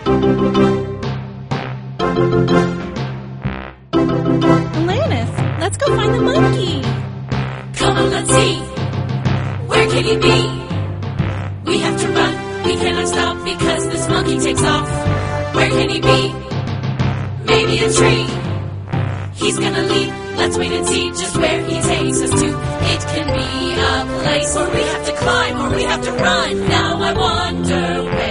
Alanis, let's go find the monkey. Come on, let's see. Where can he be? We have to run. We cannot stop because this monkey takes off. Where can he be? Maybe a tree. He's gonna leap. Let's wait and see just where he takes us to. It can be a place where we have to climb or we have to run. Now I wonder where